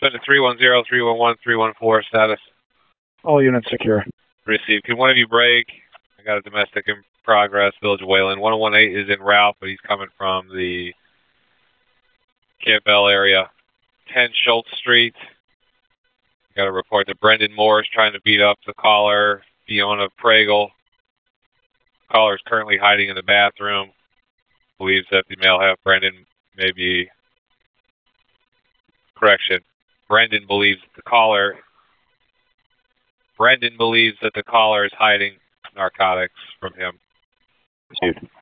Been to 310, 311, 314 status. All units secure. Received. Can one of you break? I got a domestic in progress. Village of Wayland. 1018 is en route, but he's coming from the Campbell area. 10 Schultz Street. Got a report that Brendan Moore is trying to beat up the caller, Fiona Pragle. Caller is currently hiding in the bathroom. Believes that the male half Brendan may be... Correction. Brendan believes that the caller is hiding narcotics from him. Received.